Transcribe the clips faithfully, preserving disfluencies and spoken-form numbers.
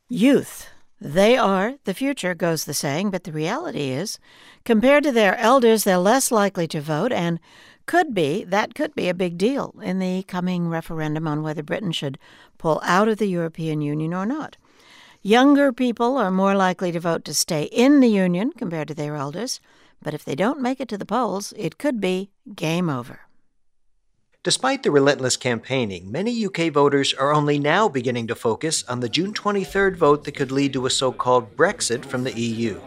Youth. They are the future, goes the saying, but the reality is, compared to their elders, they're less likely to vote, and could be, that could be a big deal in the coming referendum on whether Britain should pull out of the European Union or not. Younger people are more likely to vote to stay in the Union compared to their elders, but if they don't make it to the polls, it could be game over. Despite the relentless campaigning, many U K voters are only now beginning to focus on the June twenty-third vote that could lead to a so-called Brexit from the E U.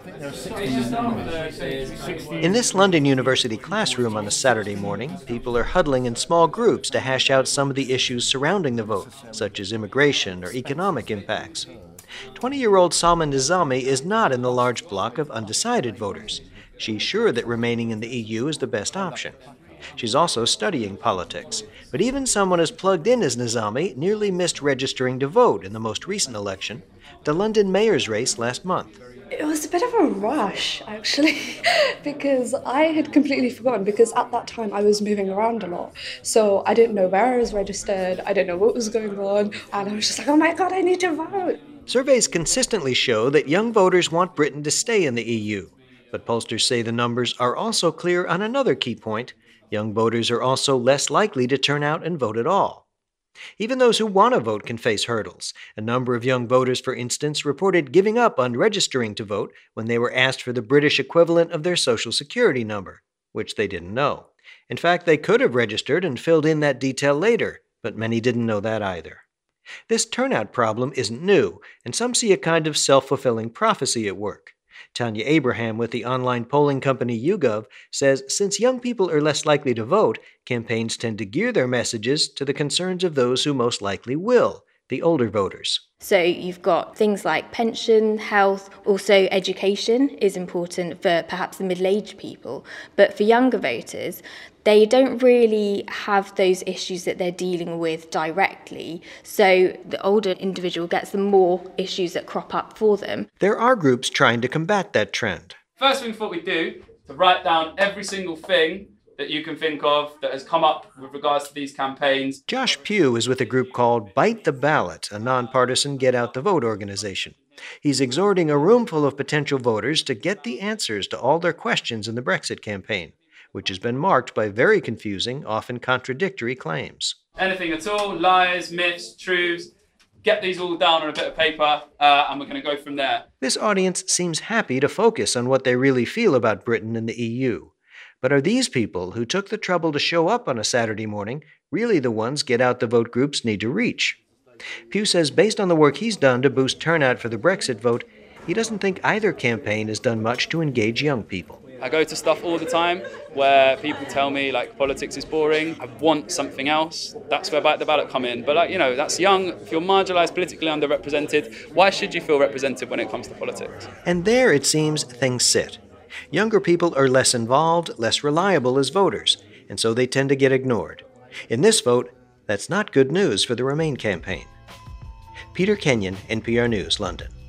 In this London University classroom on a Saturday morning, people are huddling in small groups to hash out some of the issues surrounding the vote, such as immigration or economic impacts. twenty-year-old Salma Nizami is not in the large block of undecided voters. She's sure that remaining in the E U is the best option. She's also studying politics, but even someone as plugged in as Nizami nearly missed registering to vote in the most recent election, the London mayor's race last month. It was a bit of a rush, actually, because I had completely forgotten, because at that time I was moving around a lot, so I didn't know where I was registered, I didn't know what was going on, and I was just like, oh my god, I need to vote. Surveys consistently show that young voters want Britain to stay in the E U, but pollsters say the numbers are also clear on another key point. Young voters are also less likely to turn out and vote at all. Even those who want to vote can face hurdles. A number of young voters, for instance, reported giving up on registering to vote when they were asked for the British equivalent of their Social Security number, which they didn't know. In fact, they could have registered and filled in that detail later, but many didn't know that either. This turnout problem isn't new, and some see a kind of self-fulfilling prophecy at work. Tanya Abraham with the online polling company YouGov says since young people are less likely to vote, campaigns tend to gear their messages to the concerns of those who most likely will, the older voters. So you've got things like pension, health, also education is important for perhaps the middle-aged people. But for younger voters, they don't really have those issues that they're dealing with directly. So the older individual gets the more issues that crop up for them. There are groups trying to combat that trend. First thing we thought we'd do to write down every single thing that you can think of that has come up with regards to these campaigns. Josh Pugh is with a group called Bite the Ballot, a nonpartisan get-out-the-vote organization. He's exhorting a room full of potential voters to get the answers to all their questions in the Brexit campaign, which has been marked by very confusing, often contradictory claims. Anything at all, lies, myths, truths, get these all down on a bit of paper, uh, and we're going to go from there. This audience seems happy to focus on what they really feel about Britain and the E U. But are these people who took the trouble to show up on a Saturday morning really the ones get-out-the-vote groups need to reach? Pugh says based on the work he's done to boost turnout for the Brexit vote, he doesn't think either campaign has done much to engage young people. I go to stuff all the time where people tell me like politics is boring, I want something else. That's where Bite the Ballot come in. But like, you know, that's young. If you're marginalised, politically underrepresented, why should you feel represented when it comes to politics? And there, it seems, things sit. Younger people are less involved, less reliable as voters, and so they tend to get ignored. In this vote, that's not good news for the Remain campaign. Peter Kenyon, N P R News, London.